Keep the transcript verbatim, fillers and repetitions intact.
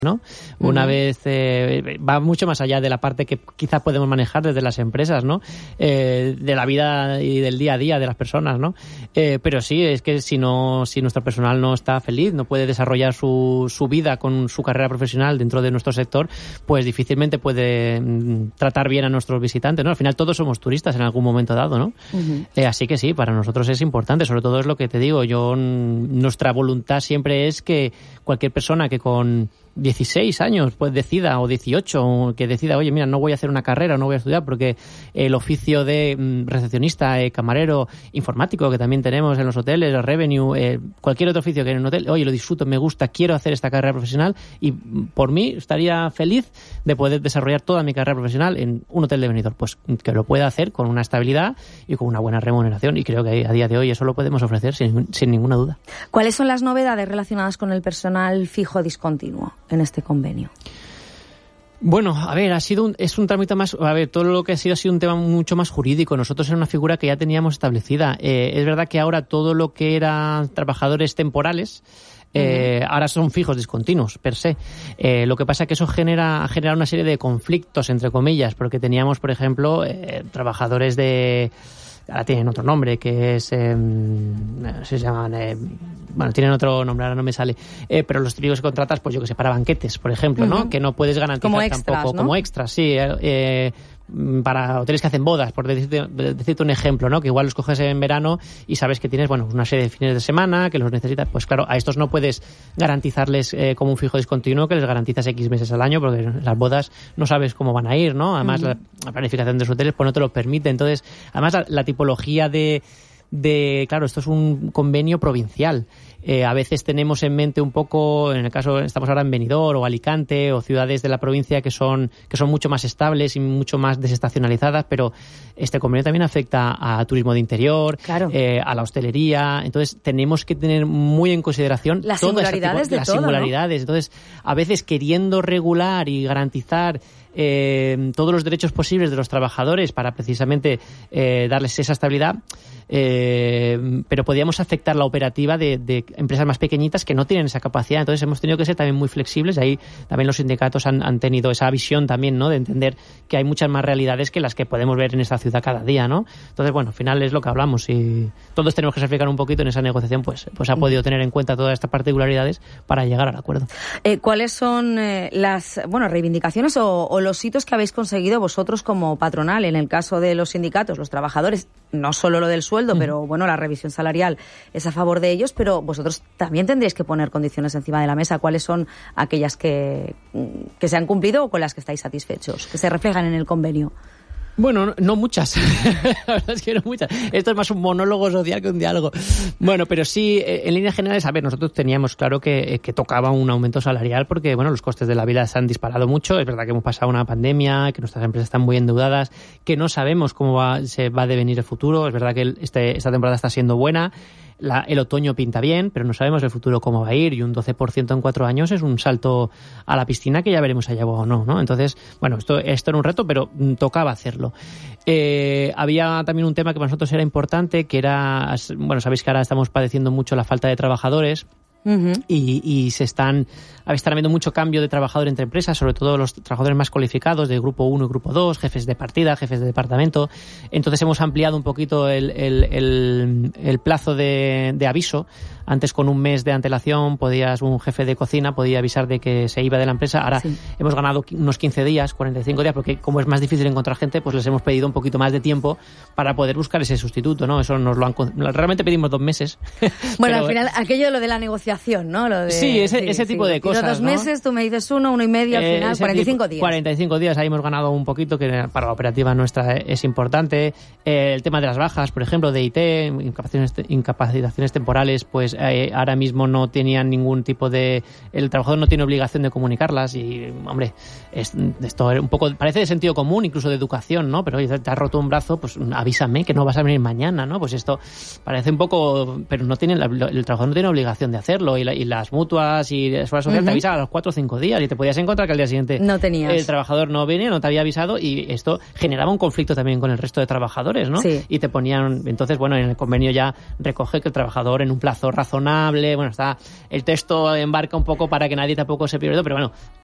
¿no? Uh-huh. Una vez eh, va mucho más allá de la parte que quizás podemos manejar desde las empresas, ¿no? Eh, de la vida y del día a día de las personas, ¿no? Eh, pero sí, es que si no, si nuestro personal no está feliz, no puede desarrollar su, su vida con su carrera profesional dentro de nuestro sector, pues difícilmente puede mm, tratar bien a nuestros visitantes, ¿no? Al final todos somos turistas en algún momento dado, ¿no? Uh-huh. Eh, así que sí, para nosotros es importante, sobre todo es lo que te digo, yo, nuestra voluntad siempre es que cualquier persona que con dieciséis años pues decida, o dieciocho, o que decida, oye, mira, no voy a hacer una carrera, no voy a estudiar, porque el oficio de mm, recepcionista, eh, camarero, informático, que también tenemos en los hoteles, el revenue, eh, cualquier otro oficio que en un hotel, oye, lo disfruto, me gusta, quiero hacer esta carrera profesional, y por mí estaría feliz de poder desarrollar toda mi carrera profesional en un hotel de Benidorm, pues que lo pueda hacer con una estabilidad y con una buena remuneración, y creo que a día de hoy eso lo podemos ofrecer sin, sin ninguna duda. ¿Cuáles son las novedades relacionadas con el personal fijo discontinuo en este convenio? Bueno, a ver, ha sido un, es un trámite más, a ver, todo lo que ha sido ha sido un tema mucho más jurídico. Nosotros era una figura que ya teníamos establecida. Eh, es verdad que ahora todo lo que eran trabajadores temporales, Eh, uh-huh. ahora son fijos discontinuos per se. Eh, lo que pasa es que eso genera, genera una serie de conflictos, entre comillas, porque teníamos, por ejemplo, eh, trabajadores de... Ahora tienen otro nombre, que es... Eh, se llaman... Eh, bueno, tienen otro nombre, ahora no me sale. Eh, pero los típicos que contratas, pues yo que sé, para banquetes, por ejemplo, uh-huh. ¿no? Que no puedes garantizar como extras, tampoco... ¿no? Como extras, sí. Eh, para hoteles que hacen bodas, por decirte, decirte un ejemplo, ¿no? Que igual los coges en verano y sabes que tienes, bueno, una serie de fines de semana, que los necesitas. Pues claro, a estos no puedes garantizarles eh, como un fijo discontinuo, que les garantizas X meses al año, porque las bodas no sabes cómo van a ir, ¿no? Además, uh-huh. la, la planificación de los hoteles pues no te lo permite. Entonces, además, la, la tipología de... de claro, esto es un convenio provincial. Eh, a veces tenemos en mente un poco, en el caso, estamos ahora en Benidorm o Alicante o ciudades de la provincia que son que son mucho más estables y mucho más desestacionalizadas, pero este convenio también afecta a turismo de interior, claro. eh, a la hostelería. Entonces tenemos que tener muy en consideración las todas singularidades, tipo, de las todo, singularidades. ¿no? Entonces, a veces queriendo regular y garantizar eh, todos los derechos posibles de los trabajadores para precisamente eh, darles esa estabilidad, eh, pero podíamos afectar la operativa de, de empresas más pequeñitas que no tienen esa capacidad. Entonces hemos tenido que ser también muy flexibles. Ahí también los sindicatos han, han tenido esa visión también, ¿no? De entender que hay muchas más realidades que las que podemos ver en esta ciudad cada día, ¿no? Entonces, bueno, al final es lo que hablamos y todos tenemos que sacrificar un poquito en esa negociación, pues, pues ha podido tener en cuenta todas estas particularidades para llegar al acuerdo. Eh, ¿Cuáles son eh, las, bueno, reivindicaciones o, o los hitos que habéis conseguido vosotros como patronal en el caso de los sindicatos, los trabajadores? No solo lo del sueldo, pero bueno, la revisión salarial es a favor de ellos, pero vosotros también tendréis que poner condiciones encima de la mesa. ¿Cuáles son aquellas que, que se han cumplido o con las que estáis satisfechos, que se reflejan en el convenio? Bueno, no muchas. La verdad es que no muchas. Esto es más un monólogo social que un diálogo. Bueno, pero sí, en líneas generales, a ver, nosotros teníamos claro que, que tocaba un aumento salarial porque, bueno, los costes de la vida se han disparado mucho. Es verdad que hemos pasado una pandemia, que nuestras empresas están muy endeudadas, que no sabemos cómo va, se va a devenir el futuro. Es verdad que este, esta temporada está siendo buena. La, el otoño pinta bien, pero no sabemos el futuro cómo va a ir, y un doce por ciento en cuatro años es un salto a la piscina que ya veremos allá o no, ¿no? Entonces, bueno, esto, esto era un reto, pero tocaba hacerlo. Eh, había también un tema que para nosotros era importante, que era, bueno, sabéis que ahora estamos padeciendo mucho la falta de trabajadores. Uh-huh. Y, y se están, están habiendo mucho cambio de trabajador entre empresas, sobre todo los trabajadores más cualificados de grupo uno y grupo dos, jefes de partida, jefes de departamento. Entonces hemos ampliado un poquito el, el, el, el plazo de, de aviso. Antes, con un mes de antelación, podías, un jefe de cocina podía avisar de que se iba de la empresa. Ahora sí. Hemos ganado unos quince días, cuarenta y cinco días, porque como es más difícil encontrar gente, pues les hemos pedido un poquito más de tiempo para poder buscar ese sustituto, ¿no? Eso nos lo han, realmente pedimos dos meses. Bueno, pero, al final, aquello de lo de la negociación, ¿no? Lo de, sí, ese, sí, ese sí, tipo de cosas, dos ¿no? meses, tú me dices uno, uno y medio, al final, eh, cuarenta y cinco días. cuarenta y cinco días, ahí hemos ganado un poquito, que para la operativa nuestra es importante. Eh, el tema de las bajas, por ejemplo, de I T, incapacitaciones, incapacitaciones temporales, pues eh, ahora mismo no tenían ningún tipo de... El trabajador no tiene obligación de comunicarlas y, hombre, es, esto un poco parece de sentido común, incluso de educación, ¿no? Pero oye, te has roto un brazo, pues avísame que no vas a venir mañana, ¿no? Pues esto parece un poco... Pero no tiene, el trabajador no tiene obligación de hacerlo, y, la, y las mutuas y la seguridad social uh-huh. te avisan a los cuatro o cinco días y te podías encontrar que al día siguiente no tenías. El trabajador no venía, no te había avisado, y esto generaba un conflicto también con el resto de trabajadores, ¿no? Sí. Y te ponían... Entonces, bueno, en el convenio ya recoge que el trabajador en un plazo razonable. Bueno, está el texto embarca un poco para que nadie tampoco se pierda, pero bueno,